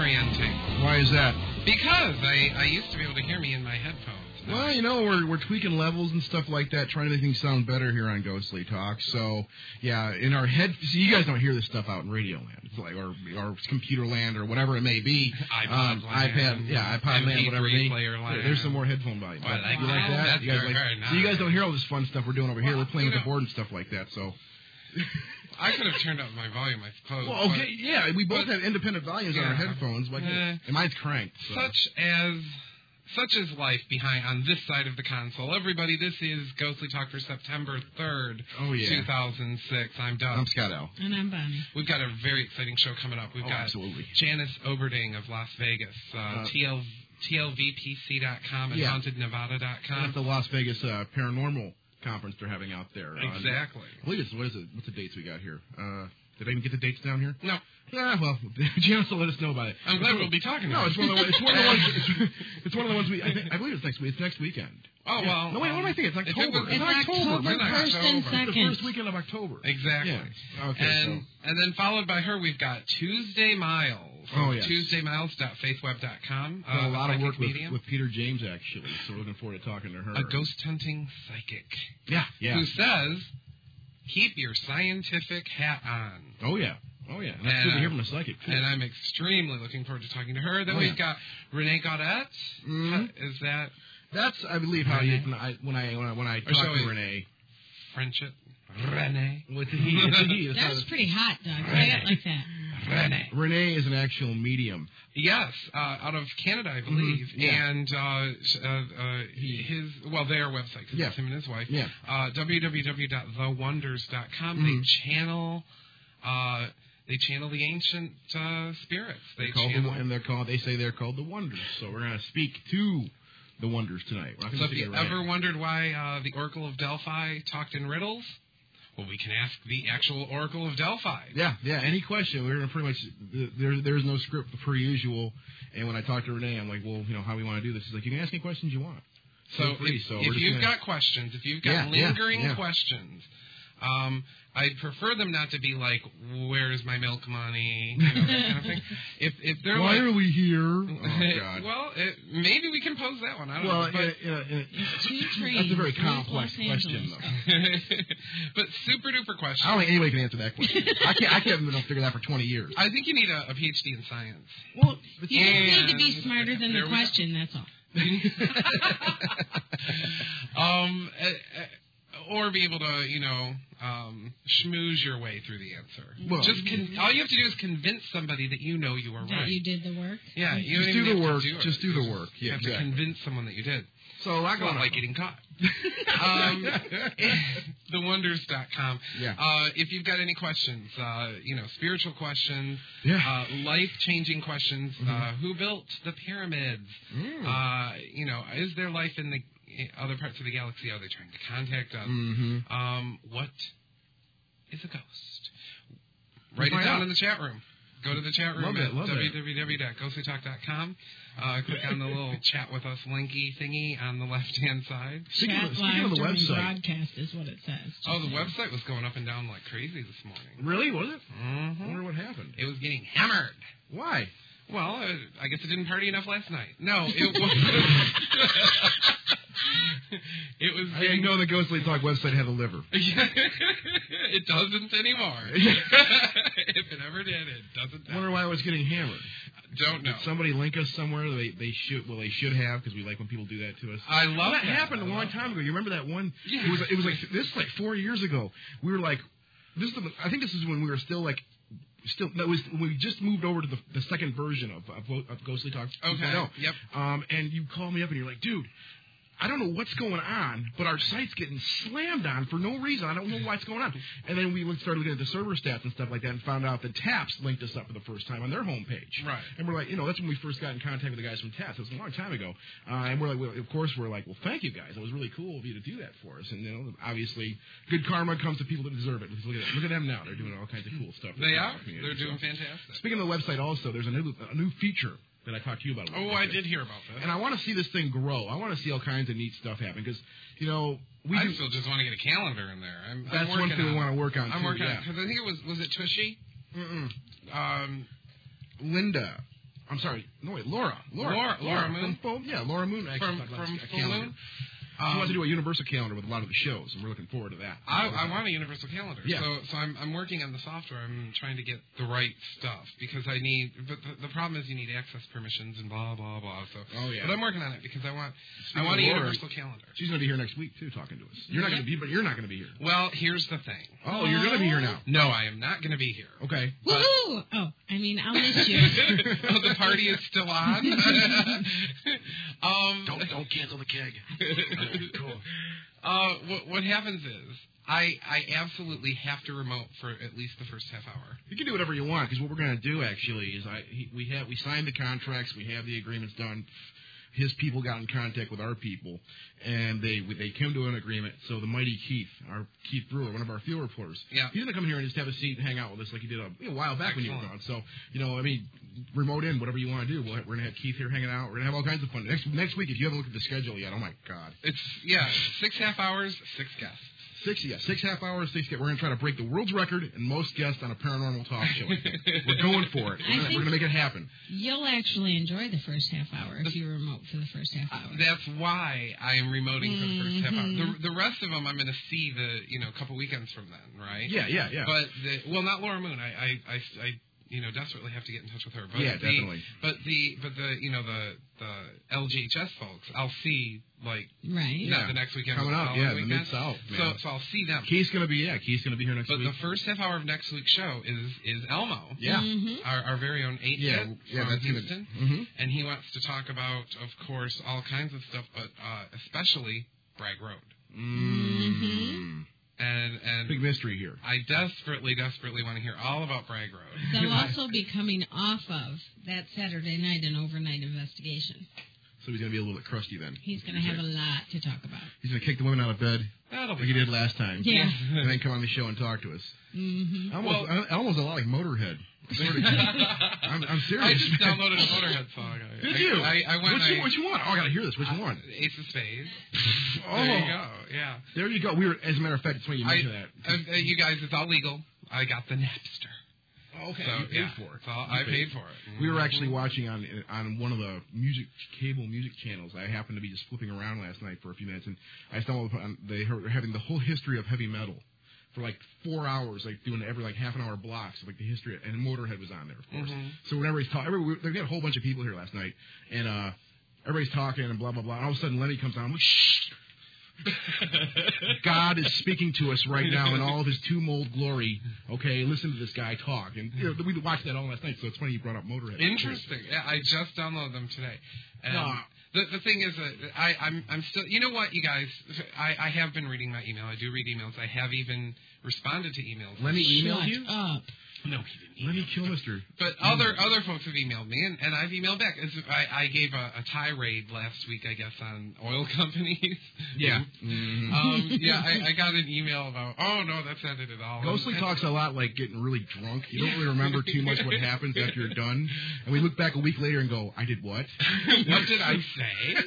disorienting. Why is that? Because I used to be able to hear me in my headphones. Well, you know, we're tweaking levels and stuff like that, trying to make things sound better here on Ghostly Talk. So, yeah, in our head, see, you guys don't hear this stuff out in radio land. It's like, or computer land, or whatever it may be. iPod land, whatever. Land. There's some more headphone volume. Oh, I like you like that. that? That's you guys very, like, very nice. So you guys don't hear all this fun stuff we're doing over here. We're playing with the board and stuff like that, so... I could have turned up my volume, I suppose. Well, okay, yeah, we both have independent volumes on our headphones, but and mine's cranked. So. Such is life on this side of the console. Everybody, this is Ghostly Talk for September 3rd, 2006. I'm Doug. I'm Scott L. And I'm Bonnie. We've got a very exciting show coming up. We've got absolutely. Janice Oberding of Las Vegas, TLVPC.com and HauntedNevada.com. That's the Las Vegas Paranormal Conference they're having out there. Exactly. I believe what's the dates we got here? Did I even get the dates down here? No. Yeah, well, Janice will let us know about it. I'm glad we'll be talking about it. It's one of the ones we. I believe it's next week. It's next weekend. Oh, well. No, wait, what am I thinking? It's October. It's October 1st and 2nd. It's the first weekend of October. Exactly. Yeah. Okay. And then followed by her, we've got Tuesday Miles. Oh, yeah. TuesdayMiles.faithweb.com. A lot of work with Peter James, actually, so we're looking forward to talking to her. A ghost hunting psychic. Yeah. Who says, keep your scientific hat on. Oh, yeah. And that's good to hear from a psychic, too. And I'm extremely looking forward to talking to her. Then we've got Renee Gaudette. Mm-hmm. Is that... That's, I believe, how you, when I talk to Renee. French it? Renee. It's a he. That was pretty hot, Doug. Say it like that. Renee is an actual medium. Yes, out of Canada, I believe. Mm-hmm. Yeah. And their website, because it's him and his wife. Yeah. www.thewonders.com. Mm-hmm. They channel the ancient spirits. They say they're called the Wonders. So we're going to speak to the Wonders tonight. So if you ever wondered why the Oracle of Delphi talked in riddles, well, we can ask the actual Oracle of Delphi. Yeah. Any question? We're going to pretty much. There's no script per usual. And when I talk to Renee, I'm like, well, how do we want to do this? She's like, you can ask any questions you want. If you've got questions, if you've got lingering questions. I'd prefer them not to be like, where's my milk money, that kind of thing. If they're why are we here? Oh, God. Well, maybe we can pose that one. I don't know. That's a very complex question, though. But super duper question. I don't think anybody can answer that question. I can't even figure that for 20 years. I think you need a PhD in science. Well, you just need to be smarter than the question. That's all. Or be able to, schmooze your way through the answer. Well, all you have to do is convince somebody that you know you were right. That you did the work? Yeah, you just do the work. Just do the work. You have to convince someone that you did. So I not like getting caught. TheWonders.com. Yeah. If you've got any questions, spiritual questions, life-changing questions, who built the pyramids? Is there life in the other parts of the galaxy? Are they trying to contact us? What is a ghost? Write it down in the chat room. Go to the chat room at www.ghostlytalk.com. Click on the little chat with us linky thingy on the left-hand side. Chat live of the during website. broadcast is what it says. The website was going up and down like crazy this morning. Really? Was it? Mm-hmm. I wonder what happened. It was getting hammered. Why? Well, I guess it didn't party enough last night. No, it was... I didn't know the Ghostly Talk website had a liver. It doesn't anymore. If it ever did, it doesn't. I wonder why it was getting hammered. Don't know. Did somebody link us somewhere? They should have, because we like when people do that to us. I love that. That happened a long time ago. You remember that one? Yeah. It was like this is like 4 years ago. We were like, I think this is when we were still like. We just moved over to the second version of Ghostly Talk. Okay. Yep. And you called me up and you're like, dude, I don't know what's going on, but our site's getting slammed on for no reason. I don't know what's going on. And then we started looking at the server stats and stuff like that and found out that TAPS linked us up for the first time on their homepage. Right. And we're like, that's when we first got in contact with the guys from TAPS. It was a long time ago. And we're like, of course, well, thank you guys. It was really cool of you to do that for us. And, obviously, good karma comes to people that deserve it. Look at them now. They're doing all kinds of cool stuff. They are. They're doing fantastic. Speaking of the website also, there's a new feature that I talked to you about. I did hear about that. And I want to see this thing grow. I want to see all kinds of neat stuff happen because, I still just want to get a calendar in there. That's one thing we want to work on. I'm working on it because I think it was it Tushy? Linda. I'm sorry. No, wait, Laura Moon. Laura Moon. From Full Moon. She wants to do a universal calendar with a lot of the shows, and we're looking forward to that. I want a universal calendar. Yeah. So I'm working on the software. I'm trying to get the right stuff because I need. But the problem is you need access permissions and blah blah blah. So. Oh yeah. But I'm working on it because I want a universal calendar. She's going to be here next week too, talking to us. You're not going to be, but you're not going to be here. Well, here's the thing. Oh, you're going to be here now. No, I am not going to be here. Okay. Woohoo! Oh, I mean, I'll miss you. Oh, the party is still on. Don't cancel the keg. Cool. What happens is I absolutely have to remote for at least the first half hour. You can do whatever you want because what we're going to do actually is we signed the contracts, we have the agreements done. His people got in contact with our people, and they came to an agreement. So the mighty Keith Brewer, one of our field reporters, he's going to come here and just have a seat and hang out with us like he did a while back when you were gone. So, remote in, whatever you want to do. We're going to have Keith here hanging out. We're going to have all kinds of fun. Next week, if you haven't looked at the schedule yet, oh, my God. It's, 6 half hours, 6 guests. 6 half hours, 6 guests. We're going to try to break the world's record and most guests on a paranormal talk show. We're going for it. We're going to make it happen. You'll actually enjoy the first half hour if you remote for the first half hour. That's why I am remoting for the first half hour. The rest of them I'm going to see a couple weekends from then, right? Yeah. But not Laura Moon. I desperately have to get in touch with her. But definitely. But the LGHS folks, I'll see the next weekend coming up. Yeah, the Mid-South. So I'll see them. Keith's gonna be here next week. But the first half hour of next week's show is Elmo. Yeah. Our very own 8-Bit from Houston, and he wants to talk about, of course, all kinds of stuff, but especially Bragg Road. Mm-hmm. And big mystery here. I desperately want to hear all about Bragg Road. They'll also be coming off of that Saturday night an overnight investigation. So he's going to be a little bit crusty then. He's going to have a lot to talk about. He's going to kick the women out of bed like he did last time. Yeah. And then come on the show and talk to us. Mm-hmm. Almost a lot like Motorhead. I'm serious. I just downloaded a Motorhead song. Did you? Which one? Oh, I got to hear this. Which one? Ace of Spades. Oh. There you go. Yeah. There you go. As a matter of fact, it's when you mentioned that. You guys, it's all legal. I got the Napster. Okay, so, you paid for it. I paid for it. We were actually watching on one of the cable music channels. I happened to be just flipping around last night for a few minutes, and I stumbled upon they were having the whole history of heavy metal for like 4 hours, like doing every half an hour blocks of like the history, and Motorhead was on there, of course. Mm-hmm. So whenever he's talking, they got a whole bunch of people here last night, and everybody's talking and blah blah blah. And all of a sudden, Lenny comes on. I'm like, shh. God is speaking to us right now in all of his two-mold glory. Okay, listen to this guy talk. And we watched that all last night, so it's funny you brought up Motorhead. Interesting. Yeah, I just downloaded them today. And the thing is that I'm still... You know what, you guys? I have been reading my email. I do read emails. I have even responded to emails. Lenny emailed you? Up. No, he didn't. Lenny Kilmister. But other folks have emailed me, and I've emailed back. I gave a tirade last week, I guess, on oil companies. Yeah. Mm-hmm. I got an email about, oh, no, that's not it at all. Ghostly talks a lot like getting really drunk. You don't really remember too much what happens after you're done. And we look back a week later and go, I did what? What did I say?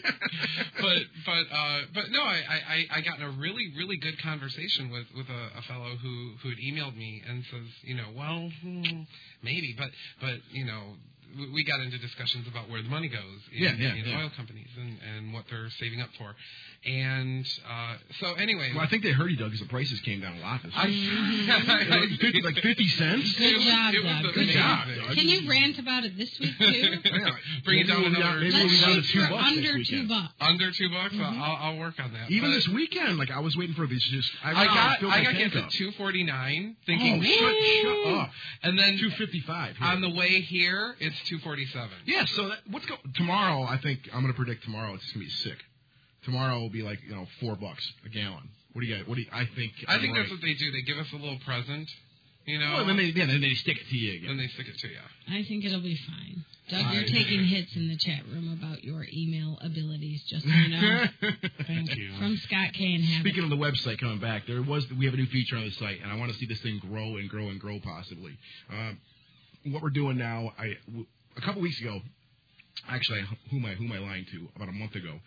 But no, I got in a really, really good conversation with a fellow who had emailed me and says, maybe, but we got into discussions about where the money goes in oil companies and what they're saving up for. And so anyway. Well, I think they hurt you, Doug, because the prices came down a lot this week. Like 50 cents? Good job, Doug. Good job. Can you rant about it this week, too? Bring it down another... Let's shoot for under $2. Under $2? Mm-hmm. I'll work on that. Even this weekend, I was waiting for these. I got get to $2.49, thinking, shut up. And then $2.55. On the way here, it's $2.47. Yeah, so tomorrow, I think, I'm going to predict tomorrow it's going to be sick. Tomorrow will be $4 a gallon. What do you got? I think that's what they do. They give us a little present, Well, then they stick it to you again. Then they stick it to you. I think it'll be fine. Doug, you're taking hits in the chat room about your email abilities, just so you know. Thank you. From Scott K. and Habit. Speaking of the website coming back, we have a new feature on the site, and I want to see this thing grow and grow and grow possibly. What we're doing now, a couple weeks ago. Actually, who am I lying to? About a month ago,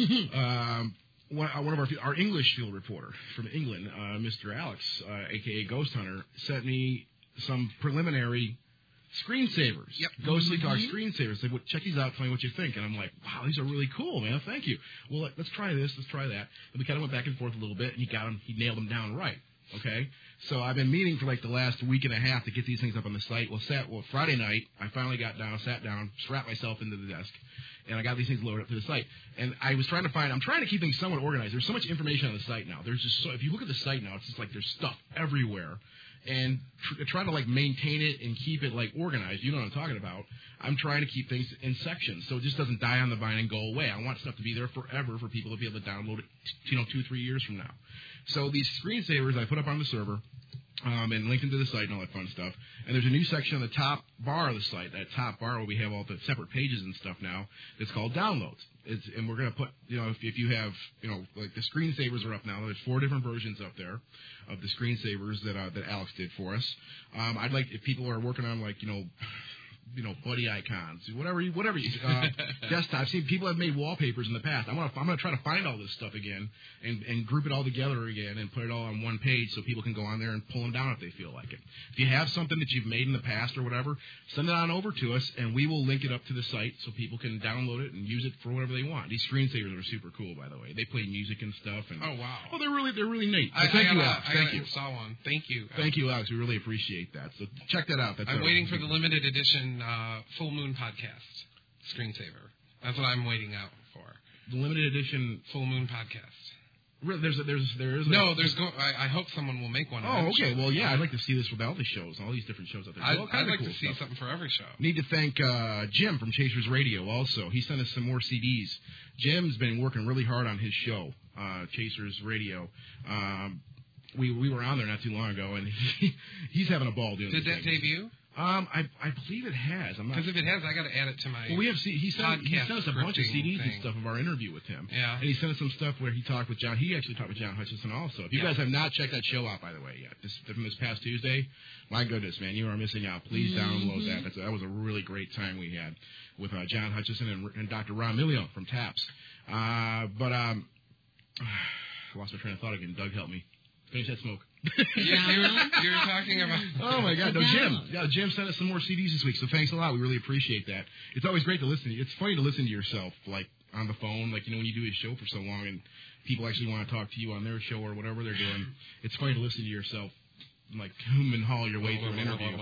one of our English field reporter from England, Mr. Alex, a.k.a. Ghost Hunter, sent me some preliminary Screensavers. Yep. Ghostly Talk screensavers. They would check these out, tell me what you think. And I'm like, wow, these are really cool, man. Thank you. Well, let's try this. Let's try that. And we kind of went back and forth a little bit, and he nailed them down right. Okay? So I've been meaning for like the last week and a half to get these things up on the site. Well, Friday night, I finally sat down, strapped myself into the desk, and I got these things loaded up to the site. And I'm trying to keep things somewhat organized. There's so much information on the site now. If you look at the site now, it's just like there's stuff everywhere. And trying to like maintain it and keep it like organized, you know what I'm talking about. I'm trying to keep things in sections so it just doesn't die on the vine and go away. I want stuff to be there forever for people to be able to download it, 2-3 years from now. So these screensavers I put up on the server and linked into the site and all that fun stuff. And there's a new section on the top bar of the site, that top bar where we have all the separate pages and stuff now. It's called downloads. And we're going to put, if you have, like the screensavers are up now. There's 4 different versions up there of the screensavers that Alex did for us. I'd like, if people are working on like, buddy icons, whatever desktop. See, people have made wallpapers in the past. I'm gonna try to find all this stuff again and group it all together again and put it all on one page so people can go on there and pull them down if they feel like it. If you have something that you've made in the past or whatever, send it on over to us and we will link it up to the site so people can download it and use it for whatever they want. These screensavers are super cool, by the way. They play music and stuff. And, oh wow! Oh, they're really neat. Thank you, Alex. Thank you. Saw one. Thank you. Thank you, Alex. We really appreciate that. So check that out. I'm waiting for the limited edition Full Moon podcast screensaver. That's what I'm waiting out for. The limited edition Full Moon podcast. I hope someone will make one. Oh, okay. Well, yeah, I'd like to see this with all the shows, all these different shows out there. I'd like to see something for every show. Need to thank Jim from Chasers Radio also. He sent us some more CDs. Jim's been working really hard on his show, Chasers Radio. We were on there not too long ago, and he's having a ball doing it. Did that debut? I believe it has. Because if it has, I got to add it to my. Well, he sent us a bunch of CDs and stuff of our interview with him. Yeah. And he sent us some stuff where he talked with John. He actually talked with John Hutchison also. If you guys have not checked that show out, by the way, yet, from this past Tuesday, my goodness, man, you are missing out. Please download that. That was a really great time we had with John Hutchison and Dr. Ron Milio from TAPS. I lost my train of thought again. Doug, help me. Finish that smoke. You're talking about. Oh my God! No, Jim sent us some more CDs this week, so thanks a lot. We really appreciate that. It's always great to listen. It's funny to listen to yourself, like on the phone, like when you do a show for so long, and people actually want to talk to you on their show or whatever they're doing. It's funny to listen to yourself, like hum and haul your way through an interview.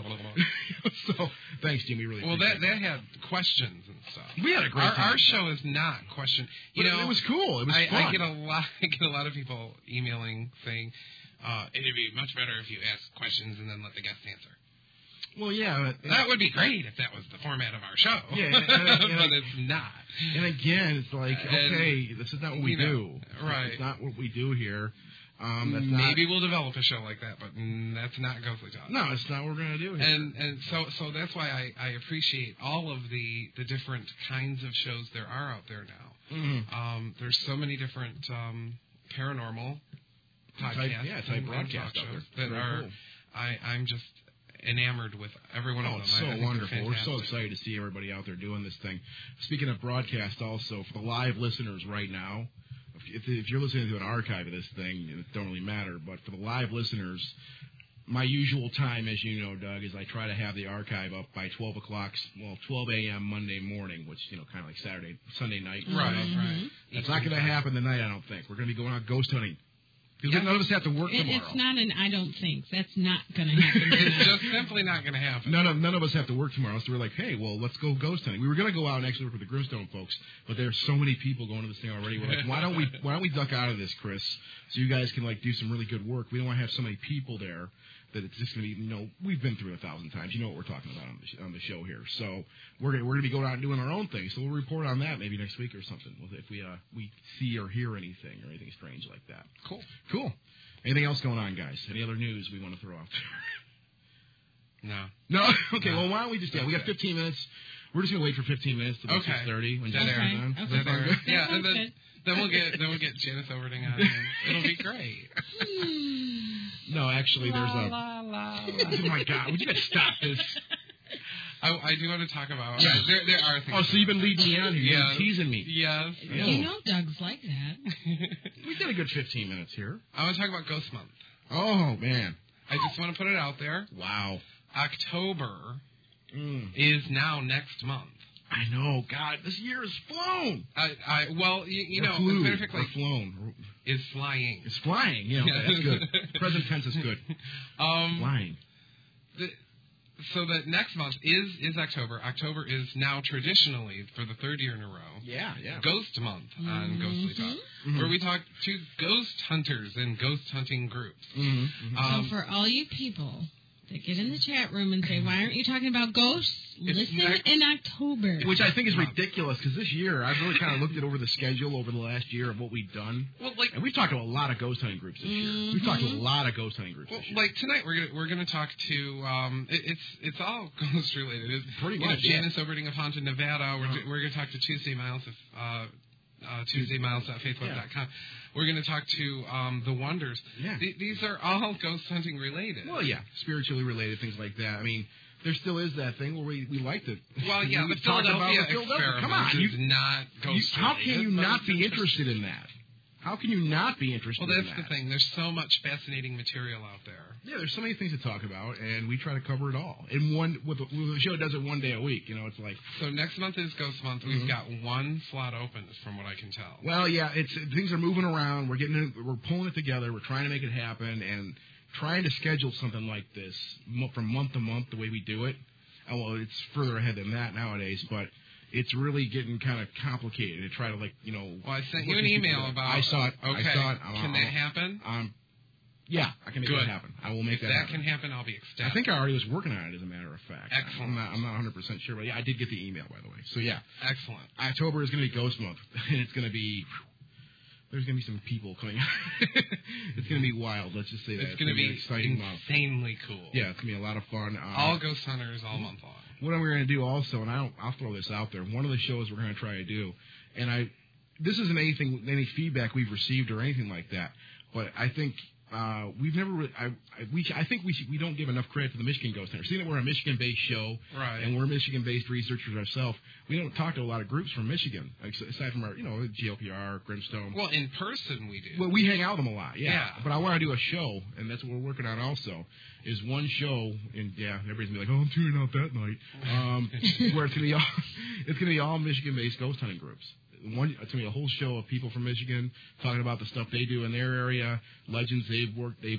So thanks, Jim. We really that had questions and stuff. We had a great time. Our show is not question. It was cool. It was fun. I get a lot of people emailing saying. It'd be much better if you ask questions and then let the guest answer. Well, yeah. That would be great if that was the format of our show. Yeah, but it's not. And again, it's like, okay, this is not what we do. Right. It's not what we do here. Maybe we'll develop a show like that, but that's not Ghostly Talk. No, it's not what we're going to do here. And so that's why I appreciate all of the different kinds of shows there are out there now. Mm-hmm. There's so many different paranormal podcasts, type broadcast shows that are. Cool. I'm just enamored with every one of them. It's so wonderful. We're so excited to see everybody out there doing this thing. Speaking of broadcast, also for the live listeners right now, if you're listening to an archive of this thing, it don't really matter. But for the live listeners, my usual time, as you know, Doug, is I try to have the archive up by 12 a.m. Monday morning, which kind of like Sunday night. Right. That's not going to happen tonight, I don't think. We're going to be going out ghost hunting. Because none of us have to work tomorrow. It's not an I don't think. That's not going to happen. It's just simply not going to happen. None of us have to work tomorrow, so we're like, hey, well, let's go ghost hunting. We were going to go out and actually work with the Grimstone folks, but there's so many people going to this thing already. We're like, why don't we duck out of this, Chris, so you guys can do some really good work. We don't want to have so many people there that it's just going to be, we've been through 1,000 times. You know what we're talking about on the show here. So we're going to be going out and doing our own thing. So we'll report on that maybe next week or something if we see or hear anything or anything strange like that. Cool. Anything else going on, guys? Any other news we want to throw out there? No. Okay, well, why don't we just, we got 15 minutes. We're just going to wait for 15 minutes to 6:30 when Janice comes on. Okay. Yeah, and then we'll get Janice Overding on, and it'll be great. No, actually, there's a... Oh, my God. Would you guys stop this? I do want to talk about... There are things... Oh, so you've been leading me on here. You've been teasing me. Yes. You know Doug's like that. We did a good 15 minutes here. I want to talk about Ghost Month. Oh, man. I just want to put it out there. Wow. October is now next month. I know. God, this year has flown. Well, you know, flew, as a matter of fact, or flown. Is flying. It's flying. You know, that's good. Present tense is good. Flying. So the next month is October. October is now traditionally, for the third year in a row, Ghost Month on Ghostly Talk, where we talk to ghost hunters and ghost hunting groups. So for all you people that get in the chat room and say, why aren't you talking about ghosts? Listen in October. Which I think is ridiculous, because this year, I've really kind of looked at over the schedule over the last year of what we've done. Well, and we've talked to a lot of ghost hunting groups this year. We've talked to a lot of ghost hunting groups this year. Like tonight, we're gonna talk to it's all ghost related. It's pretty much. Janice Oberding of Haunted Nevada. We're gonna talk to Tuesday Miles of TuesdayMiles.Facebook.com. We're going to talk to the Wonders. Yeah. These are all ghost hunting related. Well, yeah, spiritually related, things like that. I mean, there still is that thing where we like to. Well, yeah, the Philadelphia experiment Come on, is not ghost How can you not be interested in that? How can you not be interested in that? Well, that's the thing. There's so much fascinating material out there. Yeah, there's so many things to talk about, and we try to cover it all. In one, with the show does it one day a week. You know, it's like. So next month is Ghost Month. We've got one slot open, from what I can tell. Well, yeah, things are moving around. We're pulling it together. We're trying to make it happen, and trying to schedule something like this from month to month the way we do it. Well, it's further ahead than that nowadays, but. It's really getting kind of complicated to try to, like, you know... Well, I sent you an email about... I saw it. Okay. I saw it. Can that happen? Yeah, I can make that happen. I will make that happen. If that can happen, I'll be ecstatic. I think I already was working on it, as a matter of fact. Excellent. I'm not 100% sure, but yeah, I did get the email, by the way. So, yeah. Excellent. October is going to be Ghost Month, and it's going to be... There's going to be some people coming out. It's going to be wild, let's just say that. It's going to be exciting month. Insanely cool. Yeah, it's going to be a lot of fun. All ghost hunters all month long. What we're going to do also, and I'll throw this out there, one of the shows we're going to try to do, and this isn't any feedback we've received or anything like that, but I think we've never really, I think we don't give enough credit to the Michigan Ghost Hunters. Seeing that we're a Michigan-based show, right, and we're Michigan-based researchers ourselves, we don't talk to a lot of groups from Michigan, aside from our, GLPR, Grimstone. Well, in person we do. Well, we hang out with them a lot, yeah. But I want to do a show, and that's what we're working on also, is one show, and everybody's going to be like, oh, I'm tuning out that night, where it's going to be all Michigan-based ghost hunting groups. It's going to be a whole show of people from Michigan talking about the stuff they do in their area, legends they've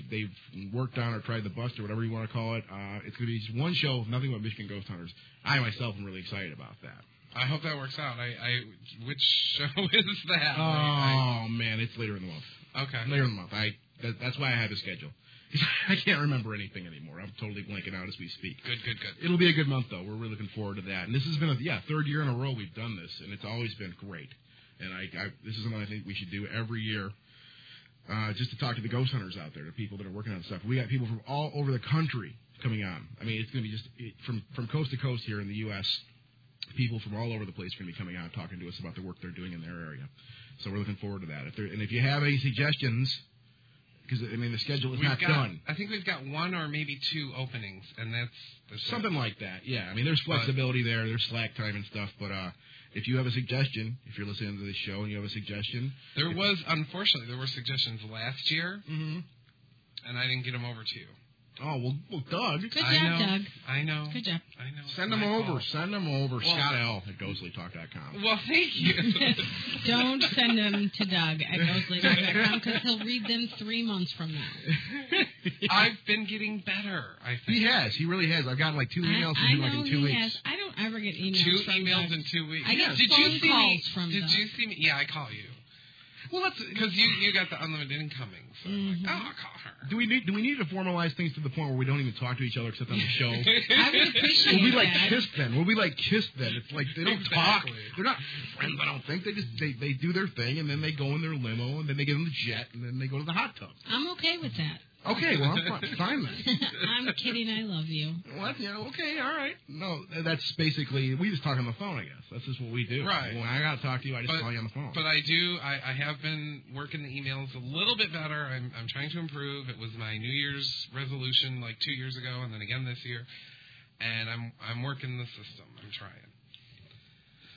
worked on or tried to bust or whatever you want to call it. It's going to be just one show, nothing but Michigan ghost hunters. I myself am really excited about that. I hope that works out. Which show is that? Oh man, it's later in the month. Okay, later in the month. That's why I have a schedule. I can't remember anything anymore. I'm totally blanking out as we speak. Good. It'll be a good month, though. We're really looking forward to that. And this has been third year in a row we've done this, and it's always been great. And this is something I think we should do every year, just to talk to the ghost hunters out there, the people that are working on stuff. We got people from all over the country coming on. I mean, it's going to be just from coast to coast here in the U.S., people from all over the place are going to be coming out talking to us about the work they're doing in their area. So we're looking forward to that. If you have any suggestions... Because, the schedule is not done. I think we've got one or maybe two openings, and that's something like that, yeah. There's flexibility there. There's slack time and stuff. But if you have a suggestion, if you're listening to this show and you have a suggestion... Unfortunately, there were suggestions last year, and I didn't get them over to you. Oh, well, Doug. Good job, Doug. I know. Good job. I know. Send them over. Well, Scott L. at GhostlyTalk.com. Well, thank you. Don't send them to Doug at GhostlyTalk.com because he'll read them 3 months from now. I've been getting better, I think. He has. He really has. I've gotten 2 emails from him in 2 weeks. Has. I don't ever get emails 2 from emails Doug. in 2 weeks. I get phone calls from Doug. Did you see me? Yeah, I call you. Well, that's because you got the unlimited incoming, so I'm like, I'll call her. Do we need to formalize things to the point where we don't even talk to each other except on the show? I would appreciate We'll be that. Kiss then. It's like they don't talk. They're not friends, I don't think. They do their thing, and then they go in their limo, and then they get in the jet, and then they go to the hot tub. I'm okay with that. Okay, well, I'm fine then. I'm kidding. I love you. What? Yeah, okay, all right. No, that's basically, we just talk on the phone, I guess. That's just what we do. Right. When I got to talk to you, I just call you on the phone. But I have been working the emails a little bit better. I'm trying to improve. It was my New Year's resolution 2 years ago, and then again this year. And I'm working the system. I'm trying.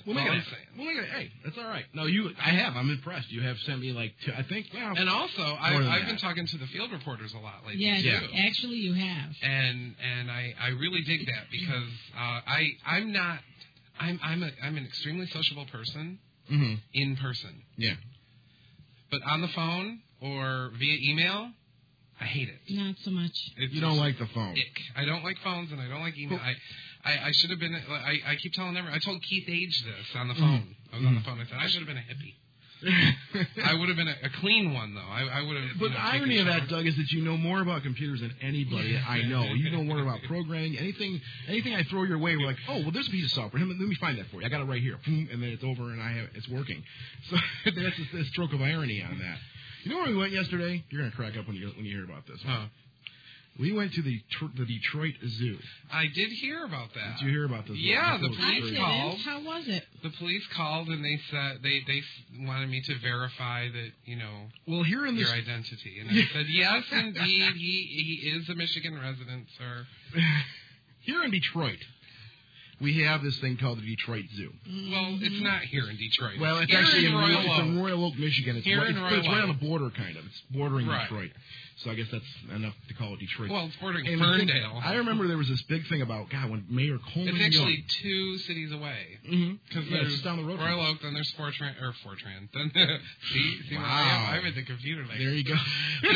We'll make it. Hey, that's all right. No, I'm impressed. You have sent me I think. Well, and also, I've been talking to the field reporters a lot lately. Yeah. Actually, you have. And I really dig that because I'm an extremely sociable person in person. Yeah. But on the phone or via email, I hate it. Not so much. You don't like the phone. Ick. I don't like phones and I don't like email. I should have been. I keep telling everyone. I told Keith Age this on the phone. I was on the phone. I said I should have been a hippie. I would have been a clean one though. I would have. But the irony of that, Doug, is that you know more about computers than anybody I know. You know more about programming. Anything I throw your way, we're like, oh, well, there's a piece of software. Let me find that for you. I got it right here, and then it's over, and it's working. So that's just a stroke of irony on that. You know where we went yesterday? You're gonna crack up when you hear about this. Huh? We went to the Detroit Zoo. I did hear about that. Did you hear about this? Yeah, the police called. How was it? The police called and they said they wanted me to verify that here in your identity, and I said yes, indeed, he is a Michigan resident, sir. Here in Detroit, we have this thing called the Detroit Zoo. Well, it's not here in Detroit. Well, it's here actually in Royal Oak, Michigan. It's right on the border, kind of. It's bordering Detroit. So I guess that's enough to call it Detroit. Well, it's bordering Ferndale. I remember there was this big thing about, when Mayor Coleman It's actually 2 cities away. Because there's down the road. Royal Oak, then there's Fortran. Then see, wow. I'm at the computer. There you go.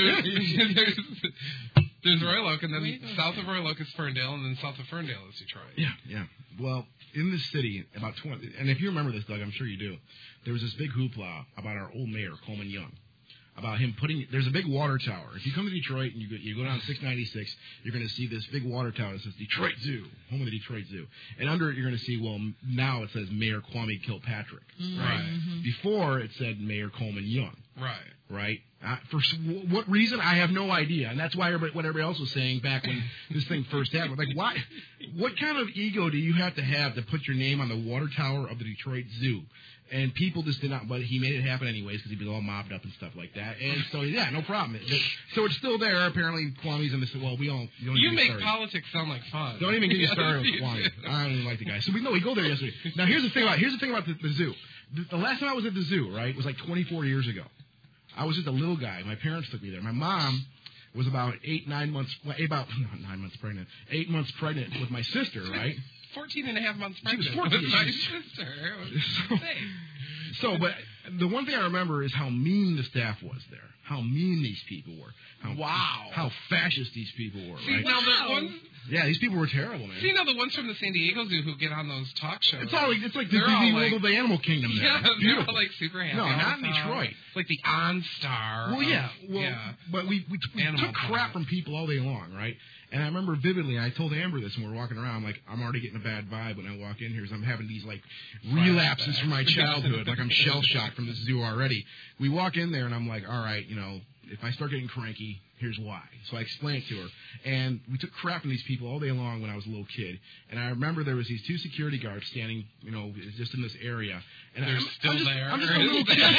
There's Royal Oak, and then south of Royal Oak is Ferndale, and then south of Ferndale is Detroit. Yeah. Well, in this city, about 20, and if you remember this, Doug, I'm sure you do, there was this big hoopla about our old mayor, Coleman Young, about him there's a big water tower. If you come to Detroit and you go down 696, you're going to see this big water tower that says Detroit Zoo, home of the Detroit Zoo. And under it, you're going to see, now it says Mayor Kwame Kilpatrick, right? Mm-hmm. Before, it said Mayor Coleman Young. Right? For what reason, I have no idea. And that's why what everybody else was saying back when this thing first happened. Like, why? What kind of ego do you have to put your name on the water tower of the Detroit Zoo? And people just did not, but he made it happen anyways because he was all mobbed up and stuff like that. And so, no problem. So it's still there. Apparently, Kwame's in this. Well, we all. You make politics sound like fun. Don't even get me started with Kwame. I don't even like the guy. So we go there yesterday. Now here's the thing about the zoo. The last time I was at the zoo, right, was like 24 years ago. I was just a little guy. My parents took me there. My mom was about 8 months pregnant with my sister, right? 14 and a half months pregnant. She was 14. With my sister. But the one thing I remember is how mean the staff was there. How mean these people were. How fascist these people were, See, right? Now the ones... Yeah, these people were terrible, man. See, now the ones from the San Diego Zoo who get on those talk shows. It's like the Disney World of the Animal Kingdom there. Yeah, they're all like super happy. No, not in Detroit. It's like the OnStar. Well, but we took crap from people all day long, right? And I remember vividly, I told Amber this when we were walking around, like, I'm already getting a bad vibe when I walk in here, because I'm having these, like, relapses from my childhood. Like, I'm shell-shocked from the zoo already. We walk in there, and I'm like, all right, if I start getting cranky, here's why. So I explained it to her. And we took crap from these people all day long when I was a little kid. And I remember there was these 2 security guards standing, just in this area. And they're still there. I'm just a little kid.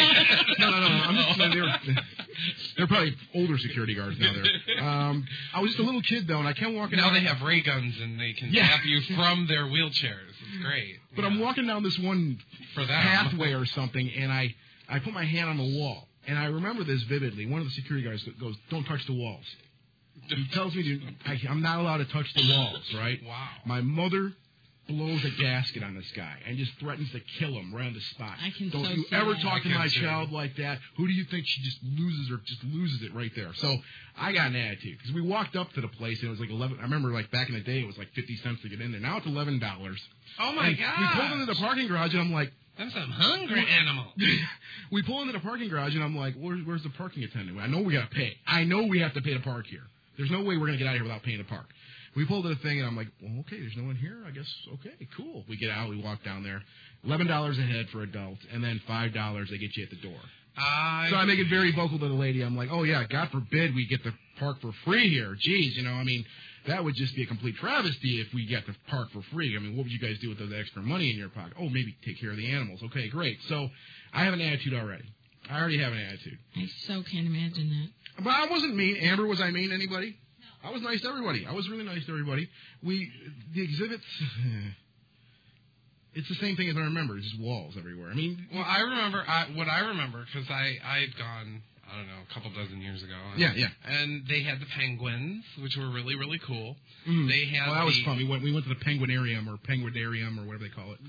No. They're probably older security guards now there. I was just a little kid, though, and I kept walking Now they have ray guns, and they can zap you from their wheelchairs. It's great. But I'm walking down this one pathway or something, and I put my hand on the wall. And I remember this vividly. One of the security guards goes, "Don't touch the walls." He tells me I'm not allowed to touch the walls, right? Wow. My mother blows a gasket on this guy and just threatens to kill him right on the spot. Don't you ever talk to my child like that? Who do you think she just loses it right there? So I got an attitude because we walked up to the place and it was like 11. I remember like back in the day it was like 50 cents to get in there. Now it's $11. Oh my God! We pulled into the parking garage and I'm like, I'm some hungry animal. We pull into the parking garage, and I'm like, where's the parking attendant? I know we got to pay. I know we have to pay to park here. There's no way we're going to get out of here without paying to park. We pulled to the thing, and I'm like, well, okay, there's no one here. I guess, okay, cool. We get out. We walk down there. $11 a head for adults, and then $5 they get you at the door. So I make it very vocal to the lady. I'm like, oh, yeah, God forbid we get to park for free here. Jeez, that would just be a complete travesty if we get to park for free. I mean, what would you guys do with those extra money in your pocket? Oh, maybe take care of the animals. Okay, great. So I have an attitude already. I already have an attitude. I so can't imagine that. But I wasn't mean. Amber, was I mean to anybody? No. I was nice to everybody. I was really nice to everybody. The exhibits... It's the same thing as I remember. It's just walls everywhere. I mean, well, I remember because I had gone, I don't know, a couple dozen years ago. Yeah. And they had the penguins, which were really, really cool. Mm. They had. Well, that was fun. We went to the Penguinarium or whatever they call it.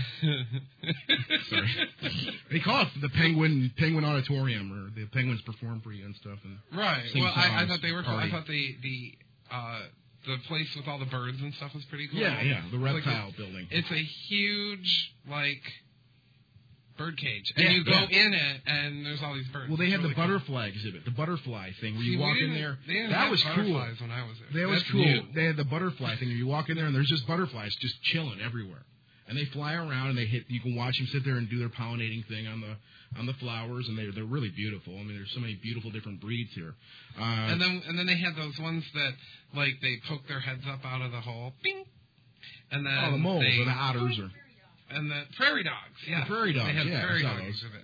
Sorry, they call it the Penguin Auditorium, or the Penguins perform for you and stuff. And right. Well, I thought they were cool. I thought the place with all the birds and stuff was pretty cool. Yeah, the reptile building. It's a huge, bird cage. And you go in it, and there's all these birds. Well, they had the butterfly exhibit, the butterfly thing, where you walk in there. That was cool. When I was there. That was cool. They had the butterfly thing, where you walk in there, and there's just butterflies just chilling everywhere. And they fly around, and you can watch them sit there and do their pollinating thing on the flowers, and they're really beautiful. I mean, there's so many beautiful different breeds here. And then they had those ones that they poke their heads up out of the hole, bing, and then the moles or the otters and the prairie dogs. Yeah, the prairie dogs. They had the prairie dog exhibit.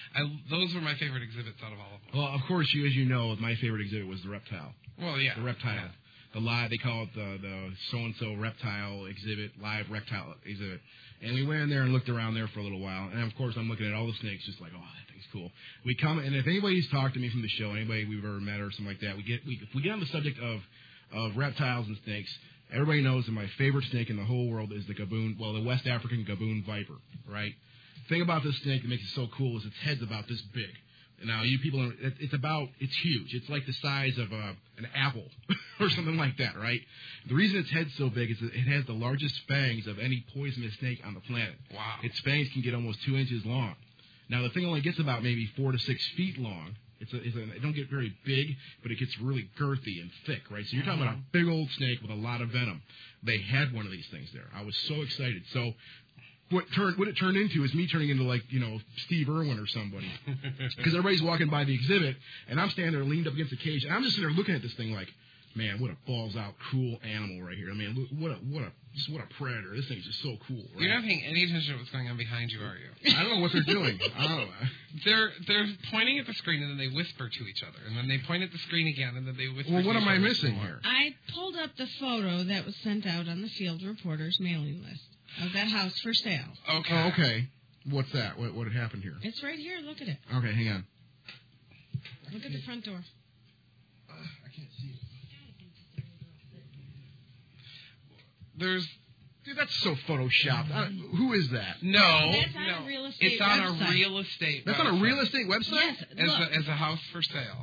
Those were my favorite exhibits out of all of them. Well, of course, as you know, my favorite exhibit was the reptile. Well, yeah, the reptile. Yeah. They call it the so-and-so reptile exhibit, live reptile exhibit. And we went in there and looked around there for a little while. And, of course, I'm looking at all the snakes just like, oh, that thing's cool. We come, and if anybody's talked to me from the show, anybody we've ever met or something like that, if we get on the subject of reptiles and snakes, everybody knows that my favorite snake in the whole world is the West African gaboon viper, right? The thing about this snake that makes it so cool is its head's about this big. Now, you people, it's huge. It's like the size of an apple or something like that, right? The reason its head's so big is that it has the largest fangs of any poisonous snake on the planet. Wow. Its fangs can get almost 2 inches long. Now, the thing only gets about maybe 4 to 6 feet long. It don't get very big, but it gets really girthy and thick, right? So you're talking about a big old snake with a lot of venom. They had one of these things there. I was so excited. So what it turned into is me turning into Steve Irwin or somebody, because everybody's walking by the exhibit and I'm standing there leaned up against the cage and I'm just sitting there looking at this thing like, man, what a balls out cool animal right here. I mean, what a predator. This thing's just so cool. Right? You're not paying any attention to what's going on behind you, are you? I don't know what they're doing. I don't know. They're pointing at the screen and then they whisper to each other and then they point at the screen again and then they whisper. Well, to what each am I other missing here? I pulled up the photo that was sent out on the Field Reporters mailing list of that house for sale. Okay. Oh, okay. What's that? What had happened here? It's right here. Look at it. Okay, hang on. Look at the front door. I can't see it. Dude, that's so photoshopped. Who is that? No. That's on a real estate It's on website. a real estate That's website. on a real estate website? Yes. As a house for sale.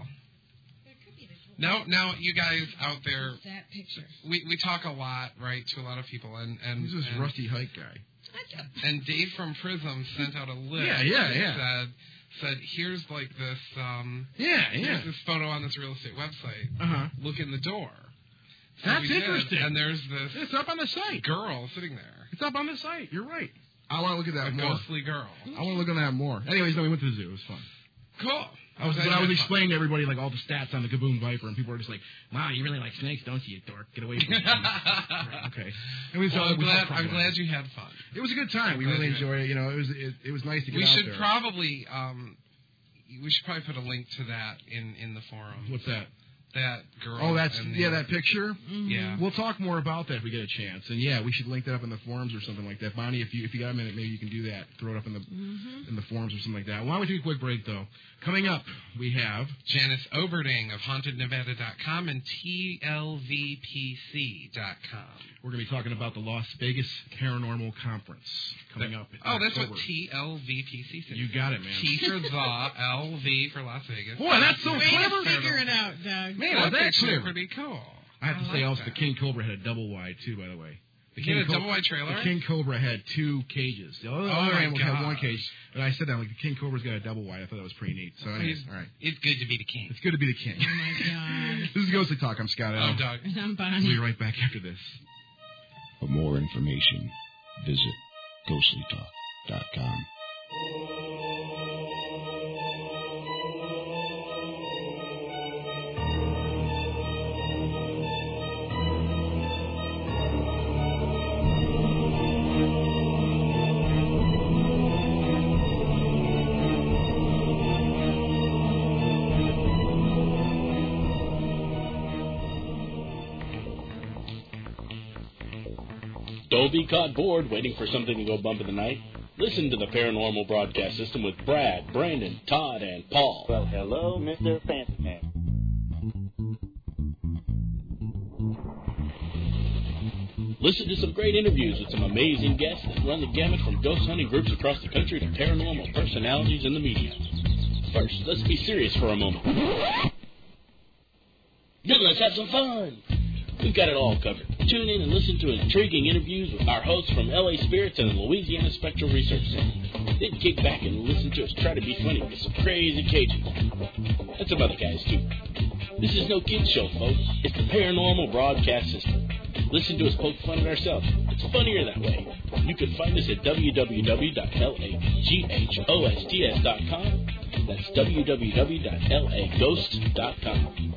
Now, you guys out there, that picture. we talk a lot, right, to a lot of people, and who's this Rusty Hike guy? And Dave from Prism sent out a list. Yeah. Said here's this. Here's this photo on this real estate website. Uh-huh. Look in the door. So That's interesting. And there's this. It's up on the site. Girl sitting there. It's up on the site. You're right. I want to look at that A more. ghostly girl. I want to look at that more. Anyways, no, we went to the zoo. It was fun. Cool. I was explaining to everybody all the stats on the Gaboon Viper, and people were just like, "Wow, you really like snakes, don't you, you dork? Get away from me." Right, okay. And I'm glad you had fun. It was a good time. We really enjoyed it. You know, it was nice to get out there. We should probably put a link to that in the forum. What's that? That girl. Oh, that picture. Mm-hmm. Yeah. We'll talk more about that if we get a chance. And yeah, we should link that up in the forums or something like that. Bonnie, if you got a minute, maybe you can do that. Throw it up in the forums or something like that. Why don't we take a quick break though? Coming up, we have Janice Oberding of HauntedNevada.com and TLVPC.com. We're going to be talking about the Las Vegas Paranormal Conference coming up. Oh, that's October. what TLVPC says. You got it, man. T for the, LV for Las Vegas. Boy, that's so Way clever. to figure it out, Doug. Man, that's that's actually clever. pretty cool. I have to say like also, that. the King Cobra had a double wide too, by the way. The He had a double wide trailer? The King Cobra had 2 cages. The other animals had 1 cage. And I said that, the King Cobra's got a double wide. I thought that was pretty neat. So anyways, all right. It's good to be the king. It's good to be the king. Oh, my God. This is Ghostly Talk. I'm Scott L. I'm Doug. And I'm Bonnie. We'll be right back after this. For more information, visit ghostlytalk.com. Don't be caught bored waiting for something to go bump in the night. Listen to the Paranormal Broadcast System with Brad, Brandon, Todd, and Paul. Well, hello, Mr. Fancy Man. Listen to some great interviews with some amazing guests that run the gamut from ghost hunting groups across the country to paranormal personalities in the media. First, let's be serious for a moment. Now let's have some fun. We've got it all covered. Tune in and listen to intriguing interviews with our hosts from LA Spirits and the Louisiana Spectral Research Center. Then kick back and listen to us try to be funny with some crazy Cajuns. And some other guys, too. This is no kids show, folks. It's the Paranormal Broadcast System. Listen to us poke fun at ourselves. It's funnier that way. You can find us at www.laghosts.com. That's www.laghost.com.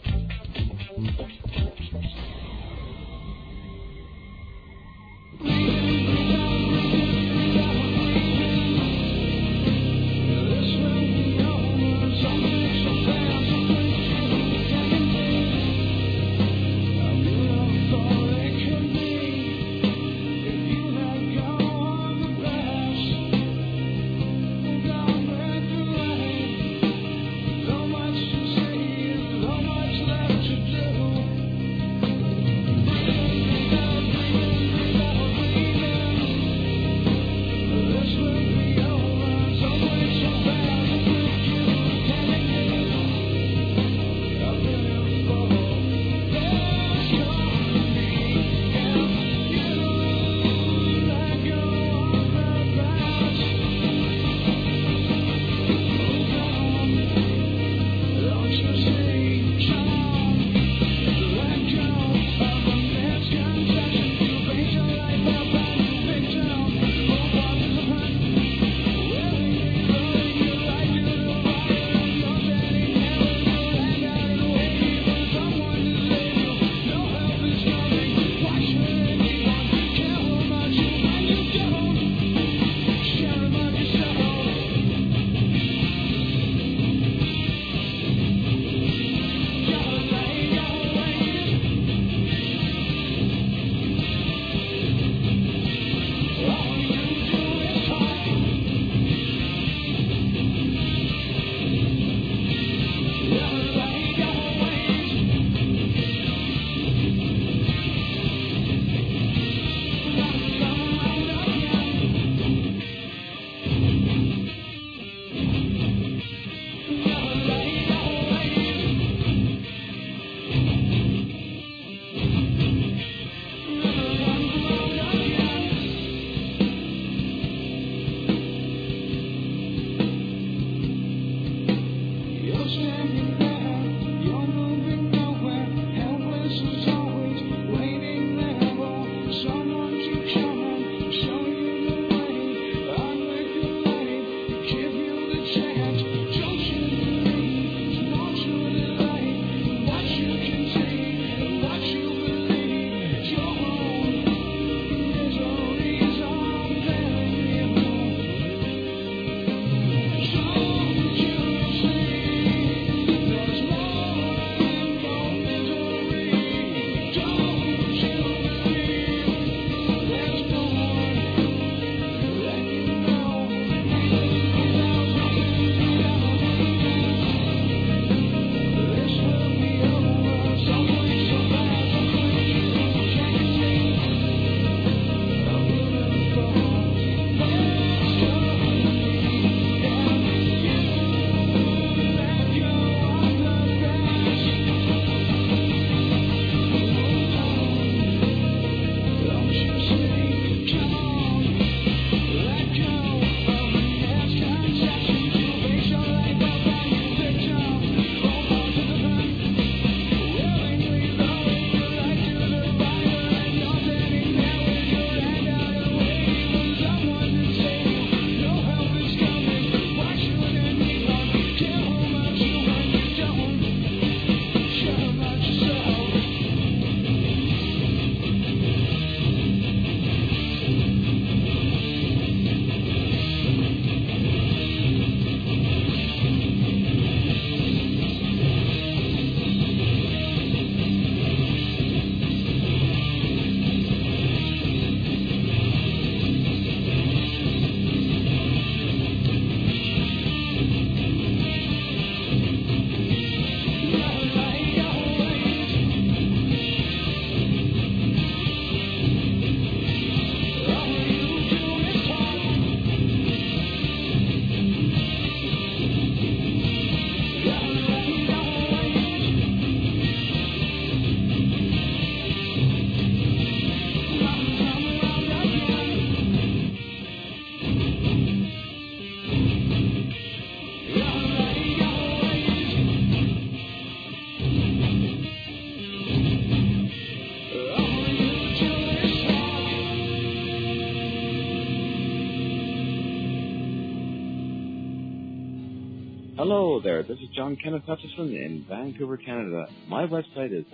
Hello there, this is John Kenneth Hutchison in Vancouver, Canada. My website is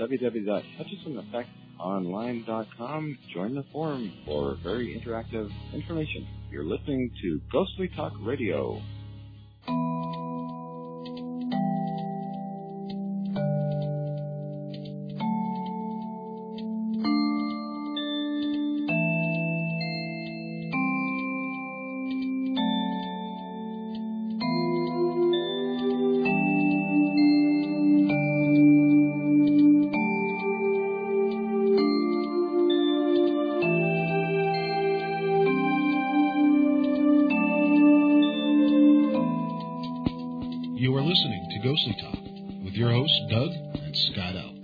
www.hutchisoneffectonline.com. Join the forum for very interactive information. You're listening to Ghostly Talk Radio. Ghostly Talk with your hosts, Doug and Scott L.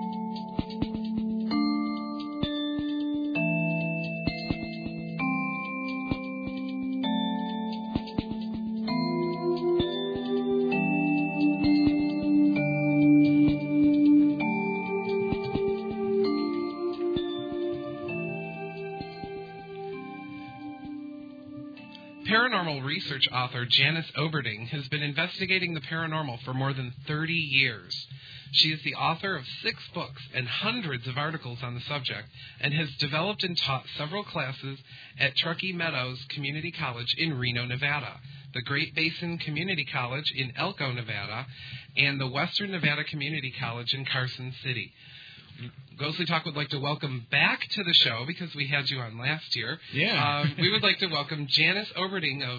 Paranormal research author Janice Oberding has been investigating the paranormal for more than 30 years. She is the author of 6 books and hundreds of articles on the subject and has developed and taught several classes at Truckee Meadows Community College in Reno, Nevada, the Great Basin Community College in Elko, Nevada, and the Western Nevada Community College in Carson City. Ghostly Talk would like to welcome back to the show, because we had you on last year. Yeah. We would like to welcome Janice Oberding of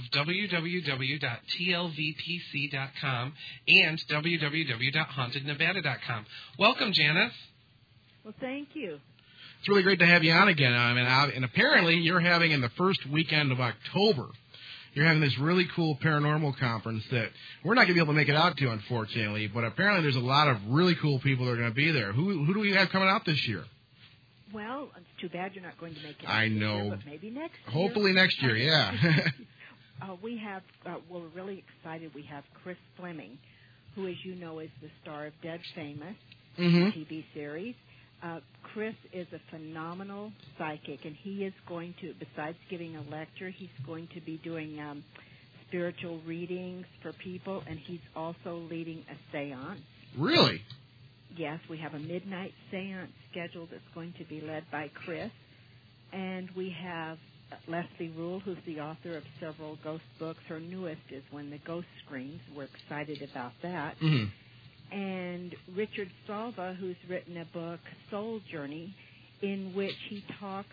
www.tlvpc.com and www.hauntednevada.com. Welcome, Janice. Well, thank you. It's really great to have you on again. And apparently you're having, in the first weekend of October, you're having this really cool paranormal conference that we're not going to be able to make it out to, unfortunately, but apparently there's a lot of really cool people that are going to be there. Who do we have coming out this year? Well, it's too bad you're not going to make it. I know. Year, but maybe next year. Hopefully next year, yeah. We're really excited. We have Chris Fleming, who, as you know, is the star of Dead Famous TV series. Chris is a phenomenal psychic, and he is going to, besides giving a lecture, he's going to be doing spiritual readings for people, and he's also leading a seance. Really? Yes, we have a midnight seance scheduled that's going to be led by Chris, and we have Leslie Rule, who's the author of several ghost books. Her newest is When the Ghost Screams. We're excited about that. Mm-hmm. And Richard Salva, who's written a book, Soul Journey, in which he talks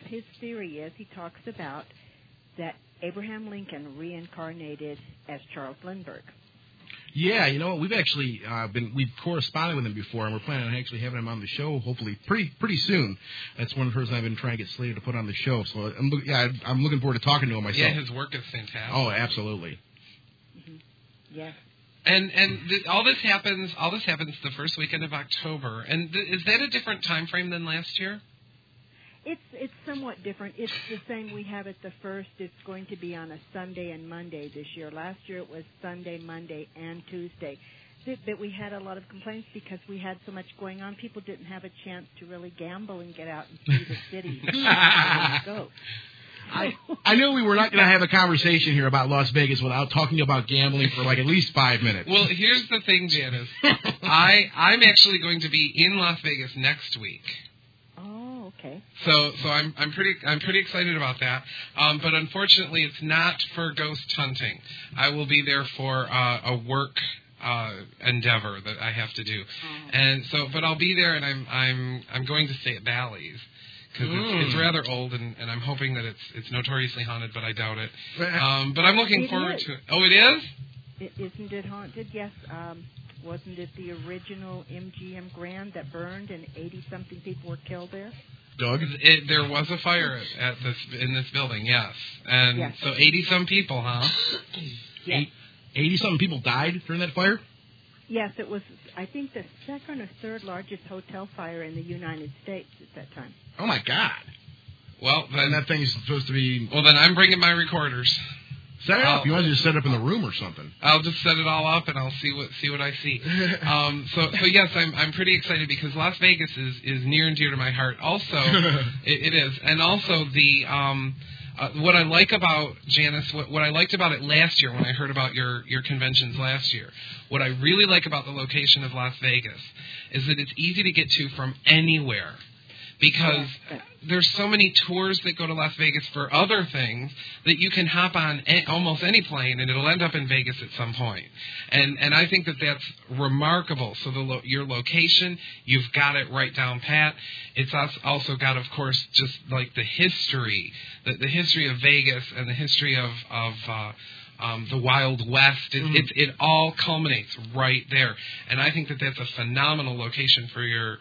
about that Abraham Lincoln reincarnated as Charles Lindbergh. Yeah, you know what? We've actually we've corresponded with him before, and we're planning on actually having him on the show hopefully pretty soon. That's one person I've been trying to get slated to put on the show. So I'm looking forward to talking to him myself. Yeah, his work is fantastic. Oh, absolutely. Mm-hmm. Yeah. And all this happens the first weekend of October. And is that a different time frame than last year? It's somewhat different. It's the same. We have it the first. It's going to be on a Sunday and Monday this year. Last year it was Sunday, Monday, and Tuesday. But we had a lot of complaints because we had so much going on. People didn't have a chance to really gamble and get out and see the city. Go. I knew we were not going to have a conversation here about Las Vegas without talking about gambling for like at least 5 minutes. Well, here's the thing, Janice. I'm actually going to be in Las Vegas next week. Oh, okay. So I'm pretty excited about that. But unfortunately, it's not for ghost hunting. I will be there for a work endeavor that I have to do, and so but I'll be there, and I'm going to stay at Bally's. Because it's rather old, and I'm hoping that it's notoriously haunted, but I doubt it. But I'm looking forward to it. Oh, it is? Isn't it haunted? Yes. Wasn't it the original MGM Grand that burned and 80-something people were killed there? Doug? There was a fire in this building, yes. And yes. So 80-some people, huh? Yes. 80-something people died during that fire? Yes, it was, I think, the second or third largest hotel fire in the United States at that time. Oh, my God. Well, then that thing is supposed to be... Well, then I'm bringing my recorders. Set it up. You want to just set it up in the room or something? I'll just set it all up, and I'll see what I see. So yes, I'm pretty excited because Las Vegas is near and dear to my heart. Also, it is. And also, what I like about Janice, what I liked about it last year when I heard about your conventions last year, what I really like about the location of Las Vegas is that it's easy to get to from anywhere. Because there's so many tours that go to Las Vegas for other things that you can hop on almost any plane and it'll end up in Vegas at some point. And I think that that's remarkable. So your location, you've got it right down pat. It's also got, of course, just like the history of Vegas and the history of the Wild West. It all culminates right there. And I think that that's a phenomenal location for your